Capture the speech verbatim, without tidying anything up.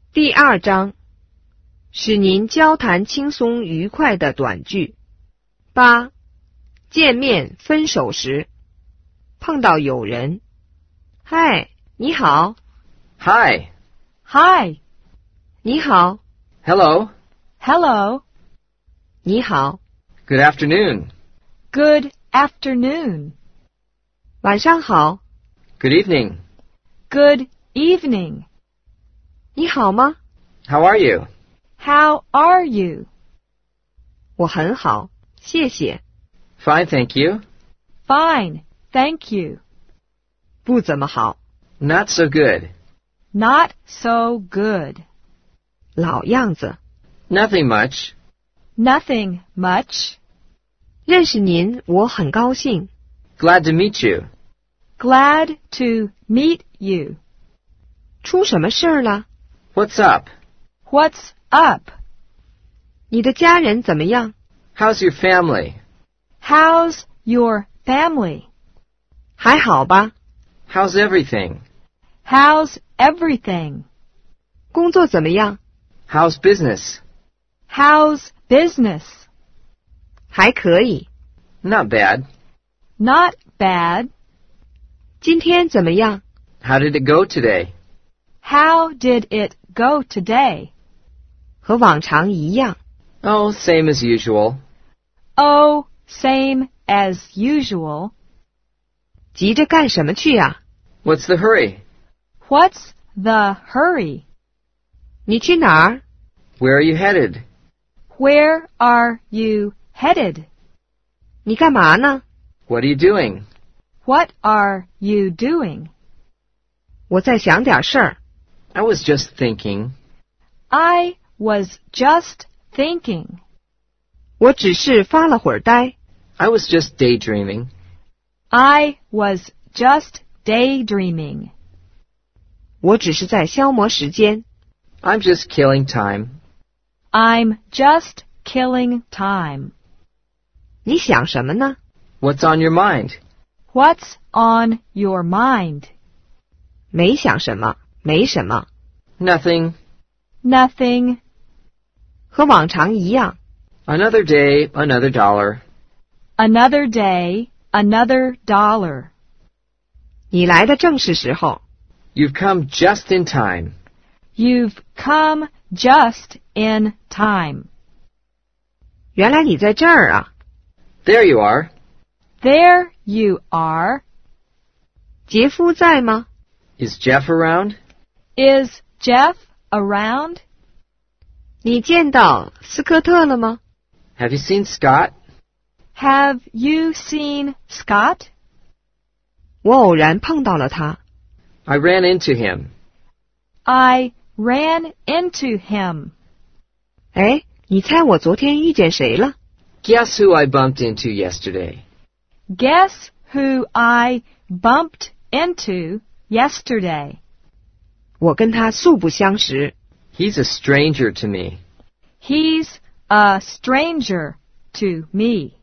第二章，使您交谈轻松愉快的短句。八，见面分手时，碰到有人。嗨，你好。 Hi. Hi. 你好。 Hello. Hello. 你好。 Good afternoon. Good afternoon. 晚上好。 Good evening. Good evening. 你好吗？ How are you? How are you? 我很好，谢谢。 Fine, thank you. Fine, thank you. 不怎么好， Not so good. Not so good. 老样子。 Nothing much. Nothing much. 认识您，我很高兴。 Glad to meet you. Glad to meet you. 出什么事儿了？ What's up? What's up? 你的家人怎么样？ How's your family? How's your family? 还好吧？ How's everything? How's everything? 工作怎么样？ How's business? How's business? 还可以。 Not bad. Not bad. 今天怎么样？ How did it go today? How did it go today? 和往常一样。 Oh, same as usual. Oh, same as usual. 急着干什么去呀？ What's the hurry? What's the hurry? 你去哪儿？ Where are you headed? Where are you headed? 你干嘛呢？ What are you doing? What are you doing? 我在想点事儿。 I was just thinking. I was just thinking. 我只是发了会儿呆。 I was just daydreaming. I was just daydreaming. 我只是在消磨时间。 I'm just killing time. I'm just killing time. 你想什么呢？ What's on your mind? What's on your mind? 没想什么，没什么， Nothing. Nothing. 和往常一样。 Another day, another dollar. Another day, another dollar. 你来的正是时候。 You've come just in time. You've come just in time. 原来你在这儿啊。 There you are. There you are. 杰夫在吗？ Is Jeff around? Is Jeff around? 你见到斯科特了吗？ Have you seen Scott? Have you seen Scott? 我偶然碰到了他。 I ran into him. I ran into him. 哎，你猜我昨天遇见谁了？ Guess who I bumped into yesterday? Guess who I bumped into yesterday? 我跟他素不相识。 He's a stranger to me. He's a stranger to me.